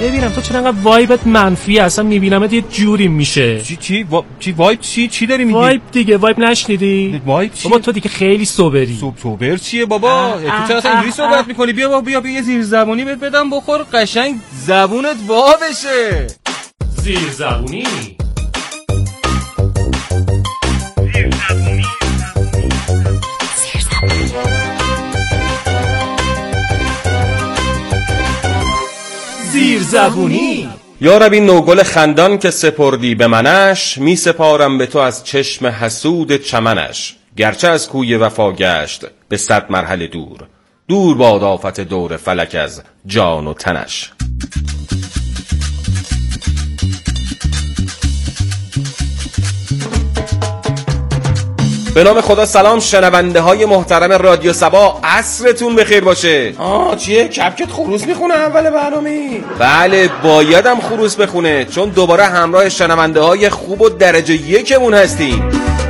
ببینم تو چرا انقدر وایبت منفیه، اصلا میبینمت یه جوری میشه. چی وایب چی داری میگی؟ وایب دیگه، وایب نشنیدی؟ وایب چی؟ بابا تو دیگه خیلی سوبری. سوبر چیه بابا؟ تو چرا اصلا اینجوری صحبت میکنی؟ بیا یه زیر زبونی بهت بدم بخور، قشنگ زبونت وا بشه. زیر زبونی. زیر زبونی. یا رب این نوگل خندان که سپردی به منش، می سپارم به تو از چشم حسود چمنش. گرچه از کوی وفا گشت به 100 مرحله دور باد آفت دور فلک از جان و تنش. به نام خدا. سلام شنونده های محترم رادیو سبا، عصرتون بخیر باشه. چیه کپکت خروس میخونه اول برنامه؟ بله بایدم خروس بخونه، چون دوباره همراه شنونده های خوب و درجه یکمون هستیم.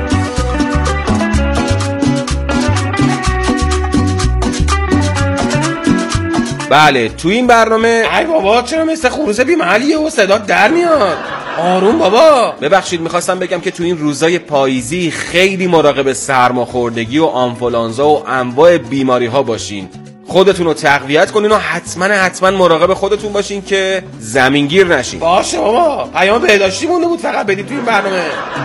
بله تو این برنامه ای بابا چرا مثل خروس بی محلیه و صدا در میاد؟ آروم بابا. ببخشید میخواستم بگم که تو این روزای پاییزی خیلی مراقب سرماخوردگی و آنفولانزا و انواع بیماری ها باشین. خودتون رو تقویت کنین و حتما مراقب خودتون باشین که زمینگیر نشین. باشه بابا، پیام بهداشتی مونده بود فقط بدید تو این برنامه.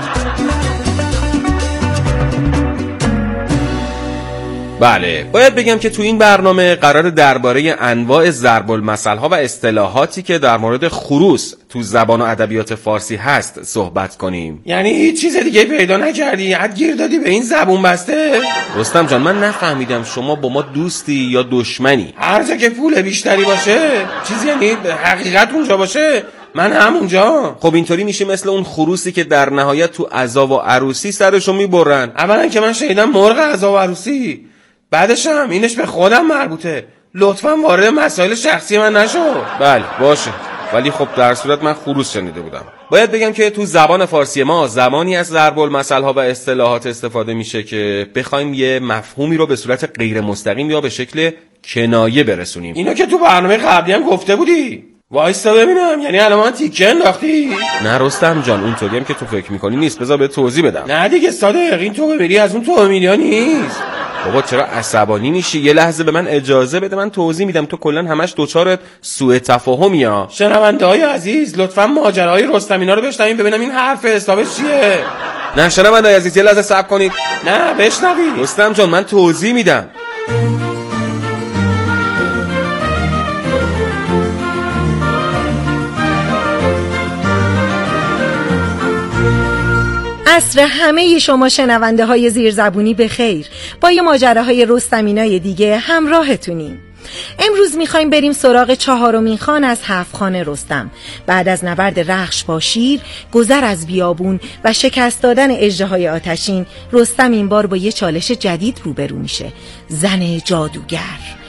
بله باید بگم که تو این برنامه قرار درباره انواع ضرب المثل ها و اصطلاحاتی که در مورد خروس تو زبان و ادبیات فارسی هست صحبت کنیم. یعنی هیچ چیز دیگه پیدا نکردی؟ حد گیر دادی به این زبون بسته؟ رستم جان من نفهمیدم شما با ما دوستی یا دشمنی؟ هر جا که پول بیشتری باشه، چیزی یعنی حقیقت اونجا باشه، من همونجا. خب اینطوری میشه مثل اون خروسی که در نهایت تو عزا و عروسی سرشو میبرن. اولا که من شنیدم مرغ عزا و عروسی، بعدش هم اینش به خودم مربوطه. لطفاً وارد مسائل شخصی من نشو. بله باشه، ولی خب در صورت من خروس شنیده بودم. باید بگم که تو زبان فارسی ما زمانی از ضرب المثل ها و اصطلاحات استفاده میشه که بخوایم یه مفهومی رو به صورت غیر مستقیم یا به شکل کنایه برسونیم. اینو که تو برنامه قبلی هم گفته بودی. وایستا ببینم، یعنی الان من تیکه انداختی؟ نه رستم جان اونطوری هم که تو فکر میکنی نیست، بذار به توضیح بدم. نه دیگه صادق، این تو ببری از اون تو میلیون نیست. بابا چرا عصبانی میشی؟ یه لحظه به من اجازه بده من توضیح میدم. تو کلا همش دوچار سوء تفاهمی ها. شنونده های عزیز لطفاً ماجراهای رستم اینا رو بشنوین ببینم این حرف حسابش چیه. نه شنونده های عزیز یه لحظه صبر کنید. نه بشنوید رستم جان من توضیح میدم. عصر همه شما شنونده های زیرزبونی به خیر. با یه ماجراهای رستمینای دیگه همراهتونیم. امروز میخوایم بریم سراغ 4مین خان از 7 خان رستم. بعد از نبرد رخش با شیر، گذر از بیابون و شکست دادن اژدهای آتشین، رستم این بار با یه چالش جدید روبرو میشه. زن جادوگر.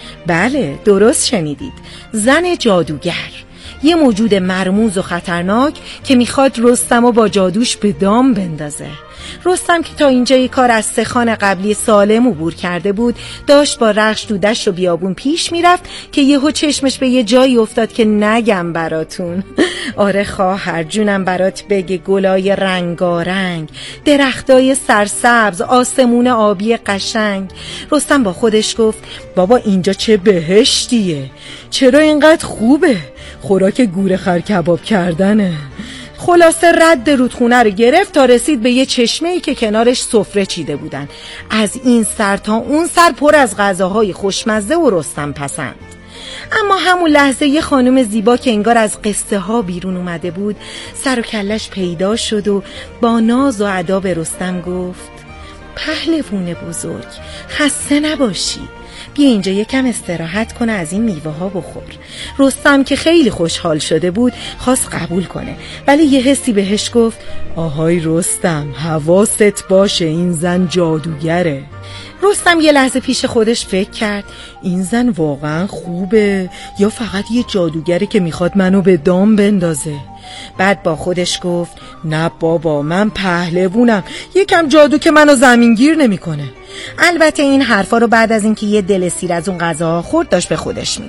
بله درست شنیدید، زن جادوگر، یه موجود مرموز و خطرناک که میخواد رستمو با جادوش به دام بندازه. رستم که تا اینجای کار از 3 خان قبلی سالم عبور کرده بود، داشت با رخش تو دشت و بیابون پیش میرفت که یهو چشمش به یه جایی افتاد که نگم براتون. آره خواهر جونم برات بگه، گلای رنگارنگ، درختای سرسبز، آسمون آبی قشنگ. رستم با خودش گفت بابا اینجا چه بهشتیه، چرا اینقدر خوبه، خوراک گوره خر کباب کردنه. خلاصه رد رودخونه رو گرفت تا رسید به یه چشمه‌ای که کنارش سفره چیده بودن. از این سر تا اون سر پر از غذاهای خوشمزه و رستم پسند. اما همون لحظه یه خانم زیبا که انگار از قصه ها بیرون اومده بود سر و کلش پیدا شد و با ناز و ادا به رستم گفت پهلوون بزرگ خسته نباشی، بیا اینجا یکم استراحت کنه، از این میوه ها بخور. رستم که خیلی خوشحال شده بود خواست قبول کنه، ولی یه حسی بهش گفت آهای رستم حواست باشه این زن جادوگره. رستم یه لحظه پیش خودش فکر کرد این زن واقعا خوبه یا فقط یه جادوگره که میخواد منو به دام بندازه. بعد با خودش گفت نه بابا من پهلوونم، یکم جادو که منو زمینگیر نمیکنه. البته این حرفا رو بعد از اینکه یه دل سیر از اون غذاها خورد داشت به خودش میگفت.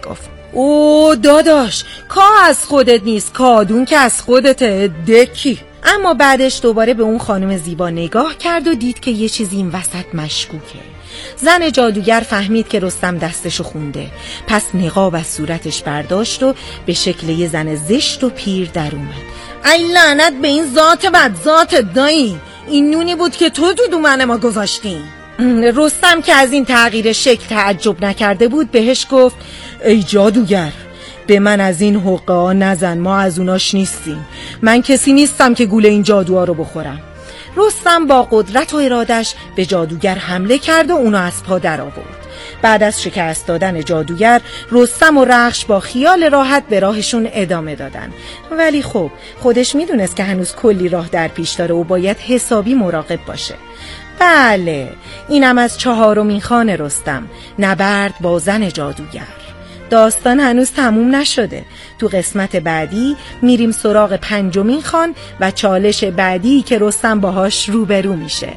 او داداش، کا از خودت نیست، کادون که از خودته دکی. اما بعدش دوباره به اون خانم زیبا نگاه کرد و دید که یه چیزی این وسط مشکوکه. زن جادوگر فهمید که رستم دستشو خونده، پس نقاب از صورتش برداشت و به شکل یه زن زشت و پیر در اومد. ای لعنت به این ذات بد ذات دایی، این نونی بود که تو دودومن ما گذاشتیم. رستم که از این تغییر شکل تعجب نکرده بود بهش گفت ای جادوگر، به من از این حقه ها نزن، ما از اوناش نیستیم. من کسی نیستم که گول این جادوها رو بخورم. رستم با قدرت و ارادش به جادوگر حمله کرد و اونو از پا در آورد. بعد از شکست دادن جادوگر، رستم و رخش با خیال راحت به راهشون ادامه دادن. ولی خب خودش میدونست که هنوز کلی راه در پیش داره و باید حسابی مراقب باشه. بله، اینم از 4مین خوان رستم، نبرد با زن جادوگر. داستان هنوز تموم نشده. تو قسمت بعدی میریم سراغ 5مین خوان و چالش بعدی که رستم باهاش روبرو میشه.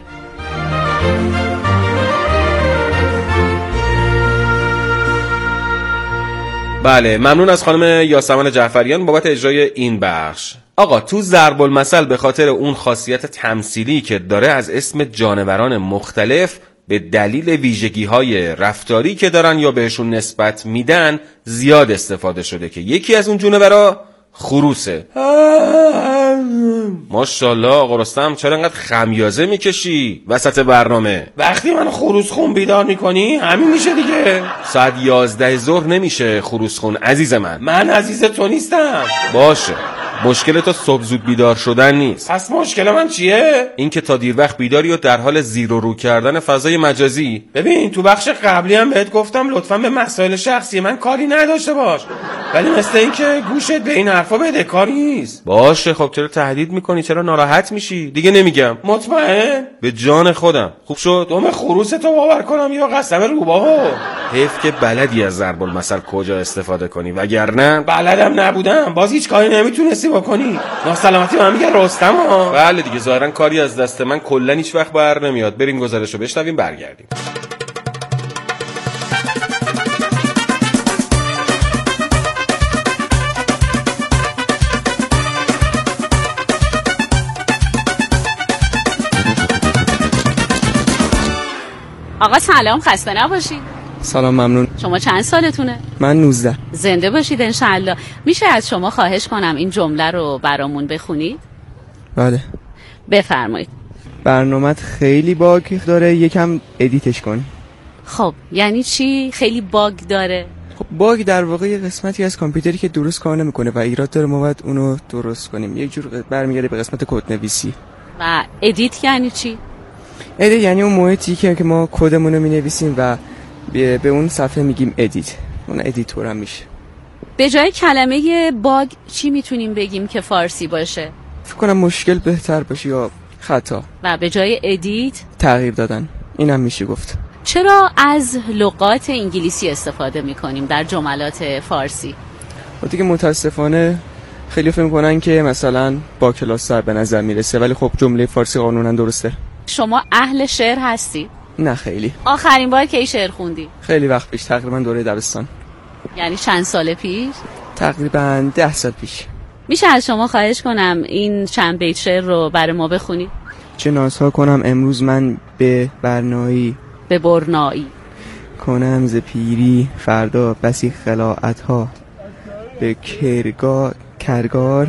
بله، ممنون از خانم یاسمن جعفریان بابت اجرای این بخش. آقا تو ضرب المثل به خاطر اون خاصیت تمثیلی که داره از اسم جانوران مختلف به دلیل ویژگی‌های رفتاری که دارن یا بهشون نسبت میدن زیاد استفاده شده که یکی از اون جونورا خروسه. ماشاءالله آقا رستم، چرا انقدر خمیازه میکشی وسط برنامه؟ وقتی من خروس خون بیدار میکنی همین میشه دیگه. ساعت 11 ظهر نمیشه خروس خون عزیز من عزیز تو نیستم. باشه، مشکل تو صبح زود بیدار شدن نیست. پس مشکل من چیه؟ این که تا دیر وقت بیداری و در حال زیر و رو کردن فضای مجازی. ببین تو بخش قبلی هم بهت گفتم لطفاً به مسائل شخصی من کاری نداشته باش، ولی مثل این که گوشت به این حرفا بده کاری نیست. باشه خب چرا تهدید میکنی؟ چرا ناراحت میشی؟ دیگه نمیگم. مطمئن؟ به جان خودم. خوب شد دوم خروس تو باور کنم یا قسم روباهو. حیف که بلدی از ضرب المثل کجا استفاده کنی، وگرنه بلدم نبودم باز هیچ کاری نمیتونستی بکنی. ناسلامتی من میگه رستم ها. بله دیگه، ظاهرا کاری از دست من کلا هیچ وقت بر نمیاد. بریم گزارشو بشنویم برگردیم. آقا سلام، خسته نباشید. سلام، ممنون. شما چند سالتونه؟ من 19. زنده باشید انشالله. میشه از شما خواهش کنم این جمله رو برامون بخونید؟ بله. بفرمایید. برنامه‌ت خیلی باگ داره، یکم ادیتش کن. خب یعنی چی خیلی باگ داره؟ خب باگ در واقع یه قسمتی از کامپیوتری که درست کار نمیکنه و ایراد داره، ما باید اونو درست کنیم. یک جور برمیگرده به قسمت کدنویسی. و ادیت یعنی چی؟ ادیت یعنی اون محیطی که ما کدمون رو می‌نویسیم و به اون صفحه میگیم ادیت. اون ادیتور هم میشه. به جای کلمه باگ چی میتونیم بگیم که فارسی باشه؟ فکر کنم مشکل بهتر باشه یا خطا. و به جای ادیت تغییر دادن. اینم میشه گفت. چرا از لغات انگلیسی استفاده میکنیم در جملات فارسی؟ دیگه متاسفانه خیلی فکر میکنن که مثلا با کلاس سر به نظر میرسه، ولی خب جمله فارسی قانونا درسته. شما اهل شعر هستی؟ نه خیلی. آخرین بار کی شعر خوندی؟ خیلی وقت پیش، تقریبا دوره دبستان. یعنی چند سال پیش؟ تقریبا 10 سال پیش. میشه از شما خواهش کنم این چند بیت شعر رو برای ما بخونید؟ چه نازها کنم امروز من به برنایی، به برنایی کنم ز پیری فردا بسی خلاعتها، به کردگار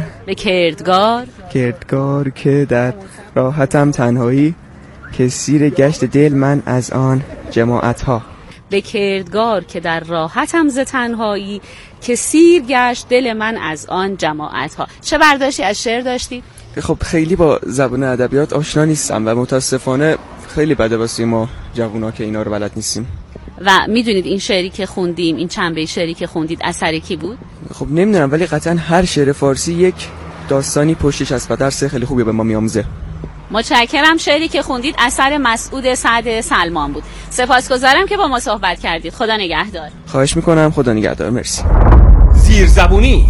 که در راحتم تنهایی، که سیر گشت دل من از آن جماعتها. به کردگار که در راحتم ز تنهایی، که سیر گشت دل من از آن جماعتها. چه برداشتی از شعر داشتید؟ خب خیلی با زبان ادبیات آشنا نیستم و متاسفانه خیلی بده واسه ما جوونا که اینا رو بلد نیستیم. و میدونید این شعری که خوندیم، این چند بیت شعری که خوندید اثر کی بود؟ خب نمیدونم، ولی قطعا هر شعر فارسی یک داستانی پشتش هست و درس خیلی خوبی به ما میآموزه. متشکرم. شعری که خوندید اثر مسعود سعد سلمان بود. سپاسگزارم که با ما صحبت کردید. خدا نگهدار. خواهش میکنم. خدا نگهدار. مرسی. زیرزبونی.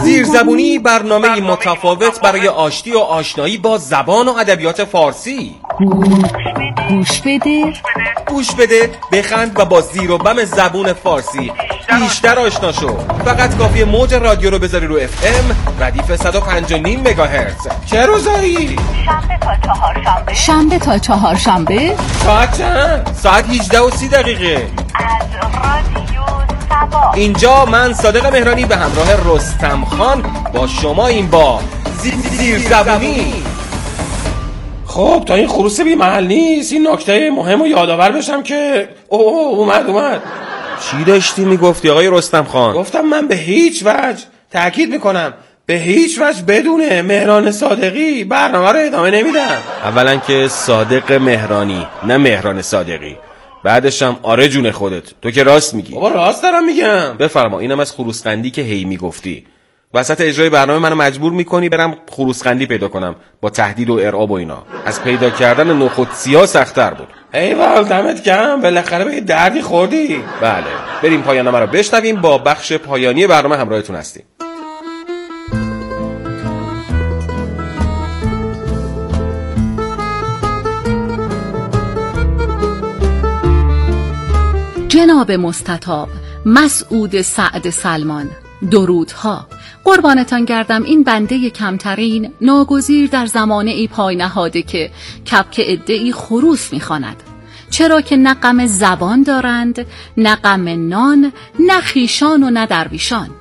زیرزبونی برنامه متفاوت برای آشتی و آشنایی با زبان و ادبیات فارسی. گوش بده، گوش بده، بخند و با زیر و بم زبون فارسی بیشتر آشنا شو. فقط کافیه موج رادیو رو بذاری رو FM ردیف 105.5 مگاهرتز. چه روزایی؟ شنبه تا چهارشنبه. ساعت چند؟ ساعت 18:30 از رادیو سبا. اینجا من صادق مهرانی به همراه رستم خان با شما این با زیرزبونی. خب تا این خروس بی محل نیست این نکته مهم رو یادآور بشم که اومد. چی داشتی میگفتی آقای رستم خان؟ گفتم من به هیچ وجه، تأکید میکنم به هیچ وجه بدون مهران صادقی برنامه رو ادامه نمیدم. اولا که صادق مهرانی نه مهران صادقی، بعدش هم آره جون خودت، تو که راست میگی. بابا راست دارم میگم. بفرما. اینم از خروسخندی که هی میگفتی. وسط اجرای برنامه منو مجبور میکنی برم خروسخندی پیدا کنم با تهدید و ارعاب و اینا. از پیدا کردن نخود سیاه سخت‌تر بود. ایول دمت گرم، بالاخره به دردی خوردی. بله، بریم پایان‌نامه رو بشنویم. با بخش پایانی برنامه همراهتون هستیم. جناب مستطاب مسعود سعد سلمان، درودها. قربانتان گردم این بنده کمترین ناگزیر در زمانه ای پای نهاده که کبک عده‌ای خروس می‌خواند. چرا که نه غم زبان دارند، نه غم نان، نه خویشان و نه درویشان.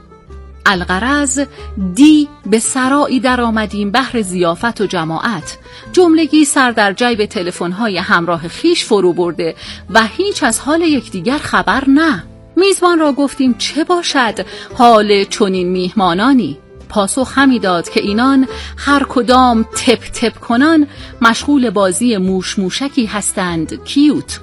الغرض دی به سرایی در آمدیم بهر ضیافت و جماعت، جملگی سر در جیب تلفن‌های همراه خیش فرو برده و هیچ از حال یکدیگر خبر نه. میزبان را گفتیم چه باشد حال چنین میهمانانی؟ پاسخ همی داد که اینان هر کدام تپ تپ کنان مشغول بازی موش موشکی هستند کیوت.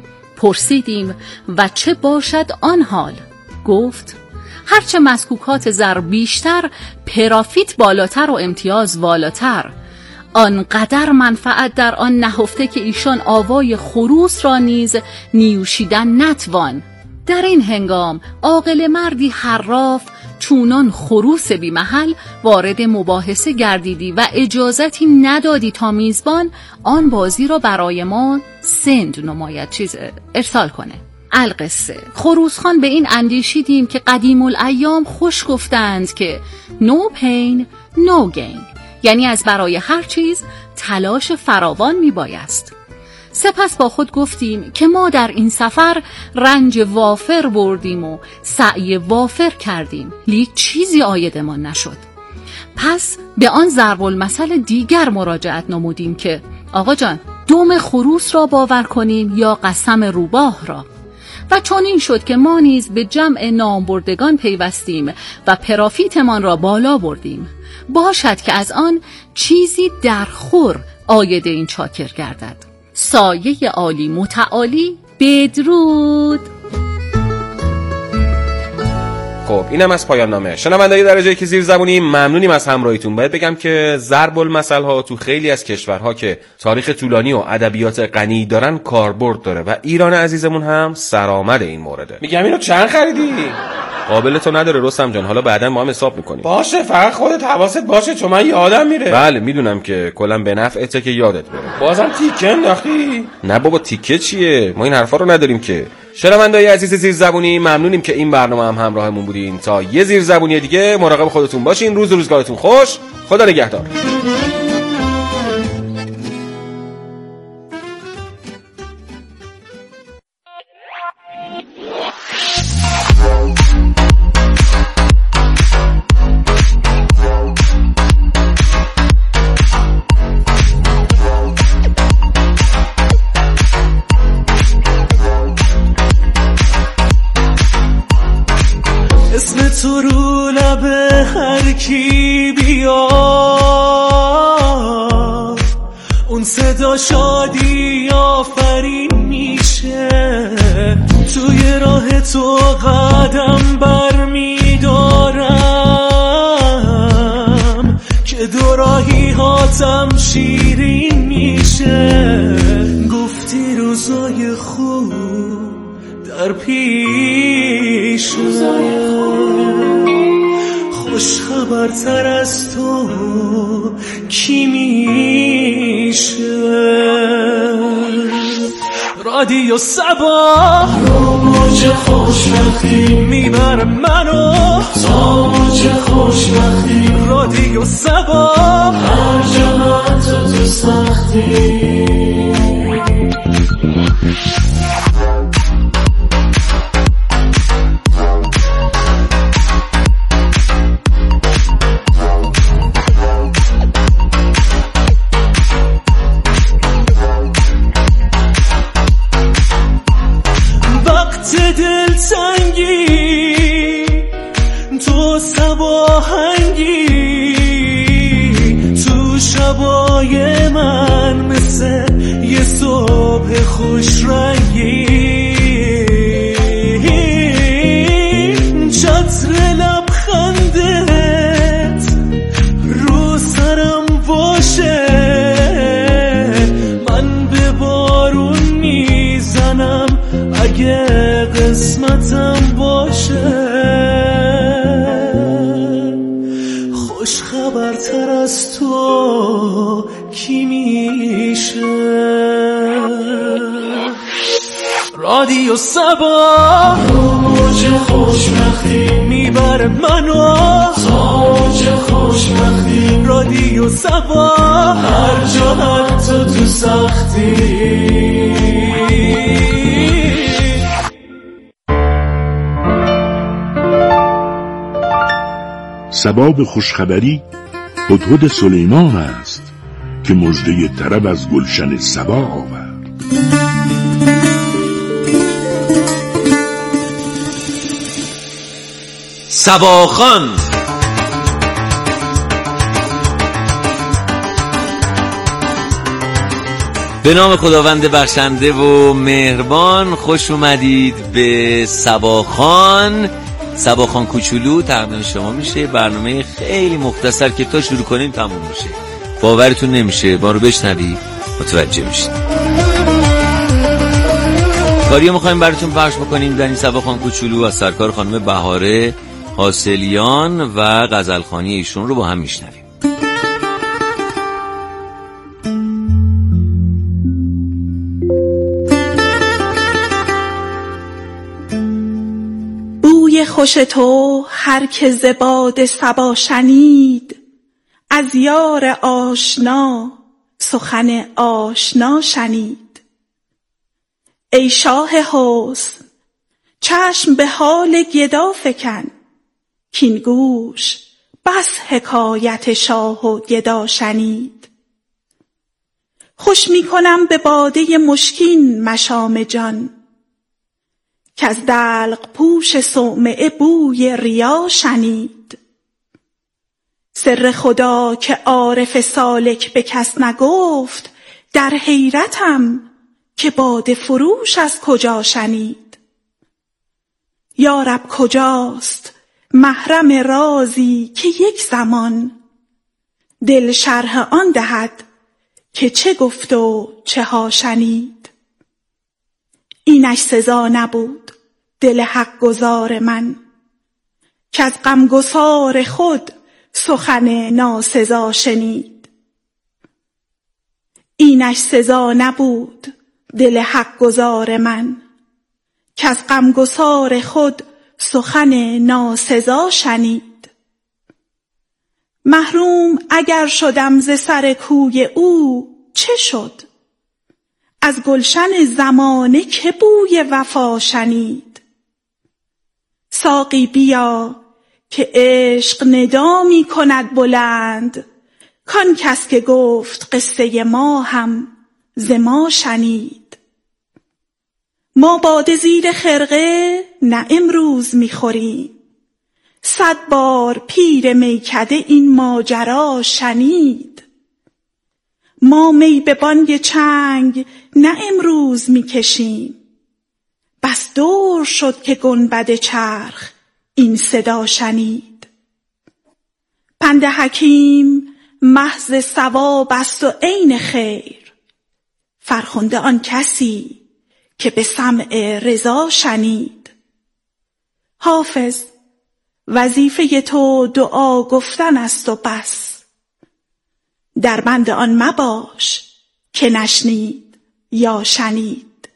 پرسیدیم و چه باشد آن حال؟ گفت هرچه مسکوکات زر بیشتر، پرافیت بالاتر و امتیاز والاتر. آنقدر منفعت در آن نهفته که ایشان آوای خروس را نیز نیوشیدن نتوان. در این هنگام عاقل مردی حراف چونان خروس بی محل وارد مباحثه گردیدی و اجازتی ندادی تا میزبان آن بازی را برای ما سند نماید، ارسال کنه. القصه خروس خان به این اندیشیدیم که قدیم الایام خوش گفتند که no pain no gain، یعنی از برای هر چیز تلاش فراوان می بایست. سپس با خود گفتیم که ما در این سفر رنج وافر بردیم و سعی وافر کردیم، لیک چیزی عایدمان نشد. پس به آن ضرب المثل دیگر مراجعت نمودیم که آقا جان دم خروس را باور کنیم یا قسم روباه را؟ و چون این شد که ما نیز به جمع نامبردگان پیوستیم و پرافیتمان را بالا بردیم، باشد که از آن چیزی در خور عاید این چاکر گردد. سایه عالی متعالی بدرود. خب اینم از پایان نامه. شنوندگان درجه که زیر زبونی ممنونیم از همراهیتون. باید بگم که ضرب المثل ها تو خیلی از کشورها که تاریخ طولانی و ادبیات غنی دارن کاربرد داره و ایران عزیزمون هم سرآمد این مورده. میگم اینو چند خریدی؟ قابل تو نداره رستم جان، حالا بعدا ما هم حساب میکنیم. باشه فقط خودت حواست باشه چون من یادم میره. بله میدونم که کلا به نفعته که یادت بره. بازم تیکه انداختی؟ نه بابا تیکه چیه، ما این حرفا رو نداریم که. شنونده‌های عزیز زیرزبونی ممنونیم که این برنامه هم همراهمون بودین. تا یه زیرزبونی دیگه مراقب خودتون باشین. روز و روزگارتون خوش. خدا نگهدار. اسم تو رو لب هر کی بیاد اون صدا شادی آفرین میشه. توی راه تو قدم بر میدارم که دو راهی هاتم شیرین میشه. گفتی روزای خوب در پیش خوش خبرتر از تو کی میشه؟ رادیو صبا رو موج خوشبختی میبره منو تا موج خوشبختی. رادیو صبا هر جا من تو سختی. تو سباهنگی تو شبای من مثل یه صبح خوش رنگی. چتر لبخندت رو سرم باشه من به بارون میزنم اگه قسمتم باشه. خوش خبرتر از تو کی میشه؟ رادیو صبا موج خوشبختی میبره منو تا موج خوشبختی. رادیو صبا هر جا حتی تو سختی. سباب خوشخبری هدهد سلیمان است که مژده طرب از گلشن سبا آورد. سباخان به نام خداوند بخشنده و مهربان. خوش اومدید به سباخان. سباخان کوچولو تقدیم شما میشه. برنامه خیلی مختصر که تا شروع کنیم تموم میشه. باورتون نمیشه. ما رو بشنوید متوجه میشید. کاریو میخوایم براتون پخش بکنیم در این سباخان کوچولو از سرکار خانم بهاره حاصلیان و غزلخوانی ایشون رو با هم میشنویم. خوش تو هر که ز باد صبا شنید، از یار آشنا سخن آشنا شنید. ای شاه حسن چشم به حال گدا فکن، کین گوش بس حکایت شاه و گدا شنید. خوش می کنم به باده مشکین مشام جان، که از دلق پوش صومعه بوی ریا شنید. سر خدا که عارف سالک به کس نگفت، در حیرتم که باده فروش از کجا شنید. یا رب کجاست محرم رازی که یک زمان، دل شرح آن دهد که چه گفت و چه ها شنید. اینش سزا نبود دل حق گزار من، که از غمگسار خود سخن ناسزا شنید. اینش سزا نبود دل حق گزار من، که از غمگسار خود سخن ناسزا شنید. محروم اگر شدم ز سر کوی او چه شد، از گلشن زمانه که بوی وفا شنید. ساقی بیا که عشق ندا می کند بلند، کان کس که گفت قصه ما هم ز ما شنید. ما باده زیر خرقه نه امروز می خوریم، 100 بار پیر میکده این ماجرا شنید. ما می به بانگ چنگ نه امروز می کشیم، بس دور شد که گنبد چرخ این صدا شنید. پند حکیم محض ثواب است و عین خیر، فرخنده آن کسی که به سمع رضا شنید. حافظ وظیفه تو دعا گفتن است و بس. در بند آن مباش که نشنید یا شنید.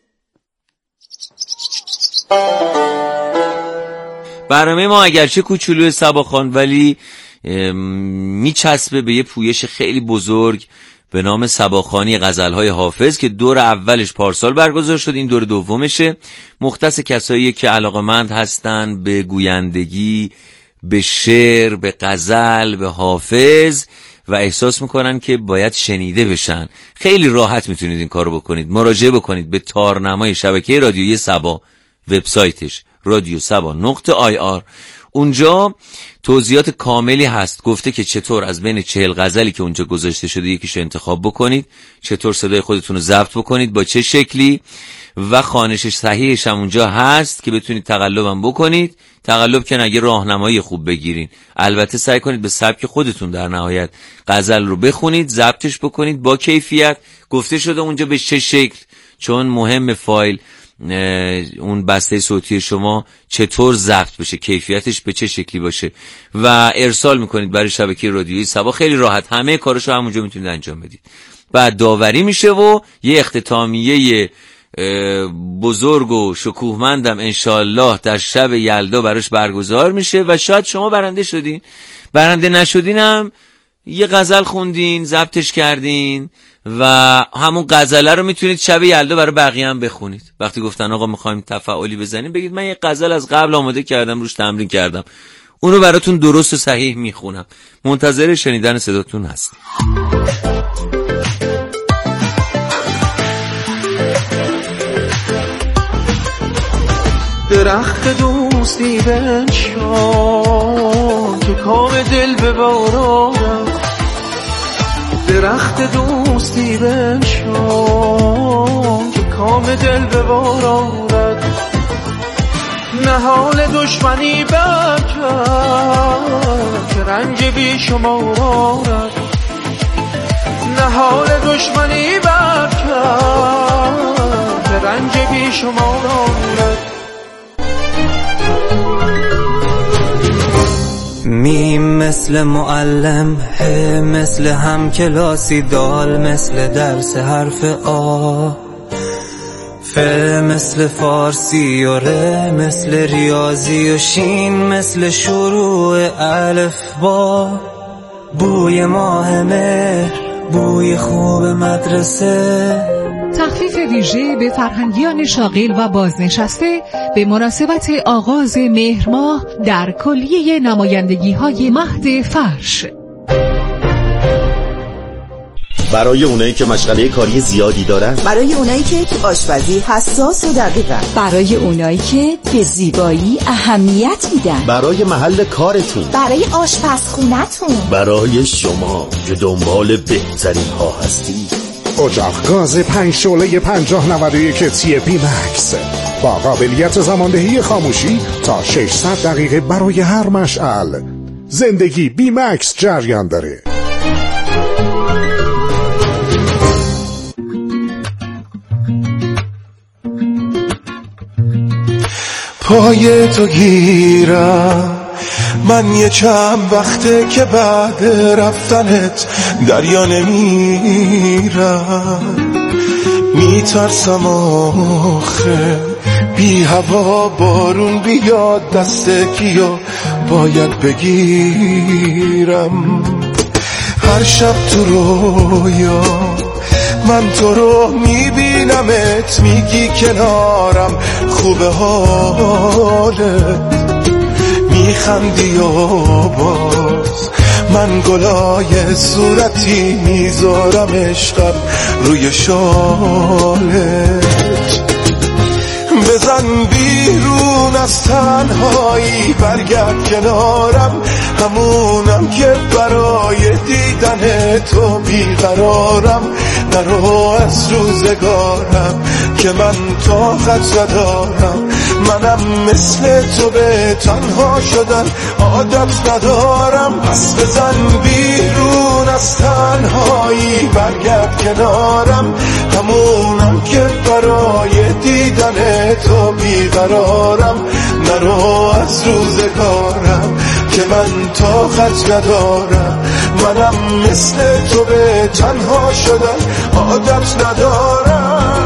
برنامه ما اگرچه کوچولوی صباخان ولی میچسبه به یه پویش خیلی بزرگ به نام صباخانی غزل‌های حافظ که دور اولش پارسال برگزار شد، این دور دومشه. مختص کسایی که علاقمند هستن به گویندگی، به شعر، به غزل، به حافظ و احساس میکنن که باید شنیده بشن. خیلی راحت میتونید این کارو بکنید. مراجعه بکنید به تارنمای شبکه رادیویی سبا، وبسایتش radiosaba.ir. اونجا توضیحات کاملی هست. گفته که چطور از بین 40 غزلی که اونجا گذاشته شده یکیشو انتخاب بکنید، چطور صدای خودتون رو ضبط بکنید، با چه شکلی، و خوانشش صحیحش هم اونجا هست که بتونید تقلبم بکنید. تقلب که نگه راهنمایی خوب بگیرین. البته سعی کنید به سبک خودتون در نهایت غزل رو بخونید، ضبطش بکنید با کیفیت. گفته شده اونجا به چه شکل، چون مهم فایل اون بسته صوتی شما چطور ضبط بشه، کیفیتش به چه شکلی باشه و ارسال میکنید برای شبکه رادیویی سبا. خیلی راحت همه کارشو همونجا میتونید انجام بدید. بعد داوری میشه و یه اختتامیه بزرگ و شکوهمندم انشالله در شب یلدا براش برگزار میشه و شاید شما برنده شدین. برنده نشدینم یه غزل خوندین، ضبطش کردین و همون غزله رو میتونید شب یلدا برای بقیه هم بخونید. وقتی گفتن آقا میخوایم تفاعلی بزنیم، بگید من یه غزل از قبل آماده کردم، روش تمرین کردم، اونو براتون درست و صحیح میخونم. منتظر شنیدن صداتون هستم. درخت دوستی بنشان که کام دل ببارم، درخت دوستی بنشان که کام دل ببارد، نهال دشمنی برکن که رنج بی شمار آرد، نهال دشمنی برکن که رنج بی شمار آرد. میم مثل معلم، ه مثل همکلاسی، دال مثل درس حرف آ، ف مثل فارسی و ر مثل ریاضی و شین مثل شروع الف با، بوی ماه مهر، بوی خوب مدرسه. تخفیف ویژه به فرهنگیان شاغل و بازنشسته به مناسبت آغاز مهر ماه در کلیه نمایندگی‌های مهد فرش. برای اونایی که مشغله کاری زیادی دارن، برای اونایی که تو آشپزی حساس و دقیقن، برای اونایی که به زیبایی اهمیت میدن، برای محل کارتون، برای آشپزخونتون، برای شما که دنبال بهترین ها هستی. اجاق گاز 5 شعله 5091 تی بی مکس با قابلیت زماندهی خاموشی تا 600 دقیقه برای هر مشعل. زندگی بی مکس جریان داره. پای تو گیرم من یه چند وقته که بعد رفتنت دریا نمیرم، میترسم آخه بی هوا بارون بیاد دست کیو باید بگیرم. هر شب تو رویا من تو رو میبینمت، میگی کنارم خوبه حالت، میخندی و باز من گلای صورتی میذارم عشقم روی شالت. بزن بیرون از تنهایی، برگرد کنارم، همونم که برای دیدن تو بیقرارم. نرو از روزگارم که من طاقت ندارم، منم مثل تو به تنها شدن عادت ندارم. پس بزن بیرون از تنهایی، برگرد کنارم، همونم که برای دیدن تو بیقرارم. نرو از روزگارم که من طاقت ندارم. منم مثل تو به تنها شدن عادت ندارم.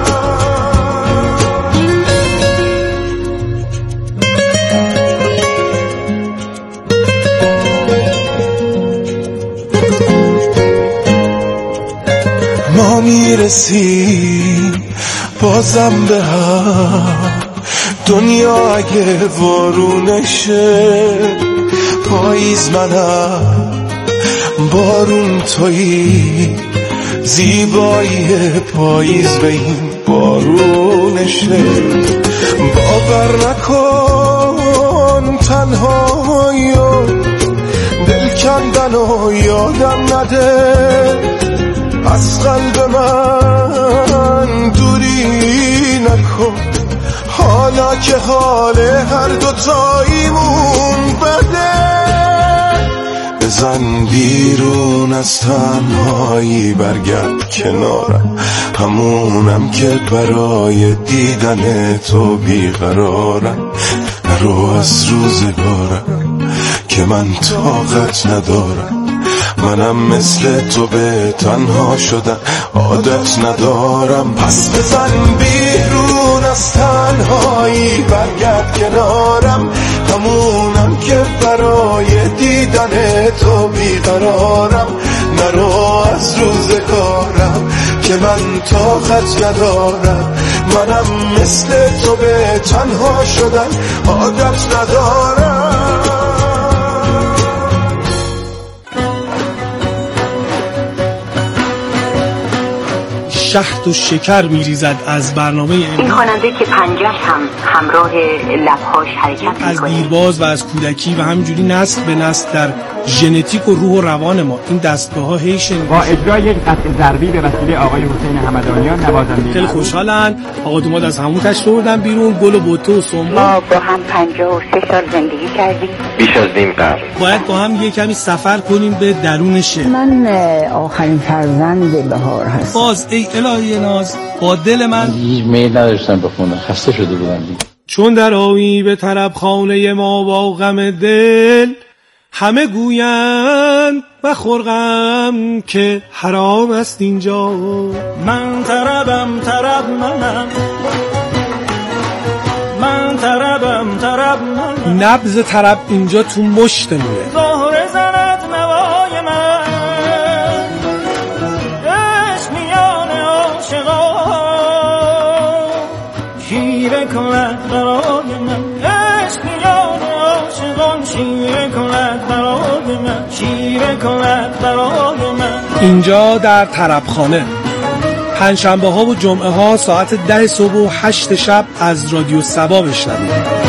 ما میرسیم بازم به هم، دنیا اگه وارونشه، پاییز منم بارون تویی، زیبایی پاییز به این بارونشه. باور نکن تنهایی و دل کندن و یادم نده، از قلب من دوری نکن، حالا که حال هر دوتاییمون بده. بزن بیرون از تنهایی، برگرد کنارم، همونم که برای دیدن تو بیقرارم. نرو از روزگارم که من طاقت ندارم. منم مثل تو به تنها شدن عادت ندارم. پس بزن بیرون از تنهایی، برگرد کنارم، همونم که برای دیدن تو بیقرارم. نرو از روزگارم که من طاقت ندارم. منم مثل تو به تنها شدن عادت ندارم. شهد و شکر میریزد از برنامه این خواننده که پنجش هم همراه لبهاش حرکت میکنه. از دیرباز و از کودکی و همینجوری نسل به نسل در ژنتیک و روح و روان ما این دستگاه ها هی شنیده. با اجرای یک قطعه ضربی به وسیله آقای حسین همدانیان نوازنده خیلی خوشحالن. آقا دوماد از همون تشریف بردن بیرون. گل و بوته و سنبل. ما با هم 53 سال زندگی کردیم، بیش از نیم قرن. باید با هم یه کمی سفر کنیم به درون شعر. من آخرین فرزند بهار هستم. باز ای الهی ناز با دل من هیچ میل نداشتم بخونم، خسته شده بودم. چون در آیی به طرب خانه ما با غم دل، همه گویند و خرقم که حرام است اینجا. من طربم طرب منم، من طربم طرب منم. نبض طرب اینجا تو مشتمونه. زهره زند نوای من، عشق میان عاشقان، شیوه کند برای من. عشق میان عاشقان، شیوه کند برای من، شیوه کند برای من. اینجا در طربخانه پنجشنبه ها و جمعه ها ساعت 10 صبح و 8 شب از رادیو صبا بشنوید.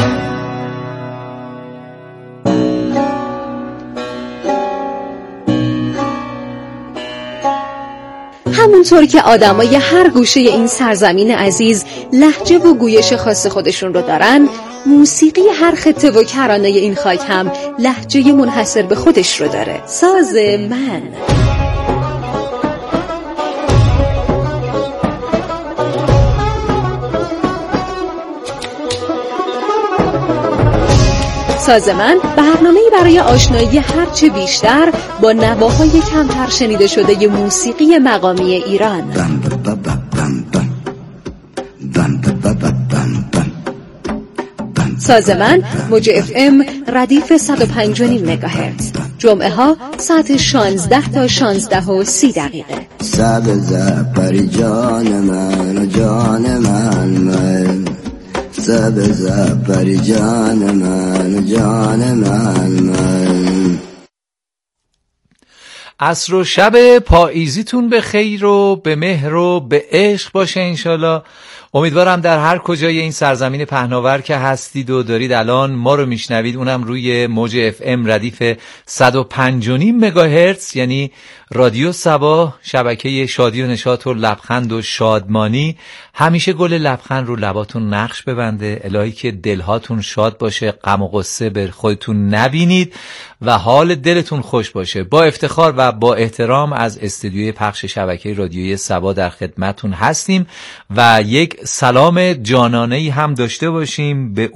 همونطور که آدمای هر گوشه این سرزمین عزیز لهجه و گویش خاص خودشون رو دارن، موسیقی هر خطه و کرانه این خاک هم لهجه منحصر به خودش رو داره. ساز من. ساز من برنامه‌ای برای آشنایی هرچه بیشتر با نواهای کمتر شنیده شده موسیقی مقامی ایران. ساز من موج FM ردیف 105.5 مگاهرتز. جمعه ها ساعت 16 تا 16:30 دقیقه. سبز پری جان من و جان من، سبز پری جان من و جان من. عصر و شب پاییزیتون به خیر و به مهر و به عشق باشه انشالله. امیدوارم در هر کجای این سرزمین پهناور که هستید و دارید الان ما رو میشنوید، اونم روی موج FM ردیف 105.5 مگاهرتز، یعنی رادیو صبا، شبکه شادی و نشاط و لبخند و شادمانی، همیشه گل لبخند رو لباتون نقش ببنده. الهی که دلهاتون شاد باشه، غم و غصه به خودتون نبینید و حال دلتون خوش باشه. با افتخار و با احترام از استودیوی پخش شبکه رادیویی صبا در خدمتتون هستیم و یک سلام جانانه‌ای هم داشته باشیم به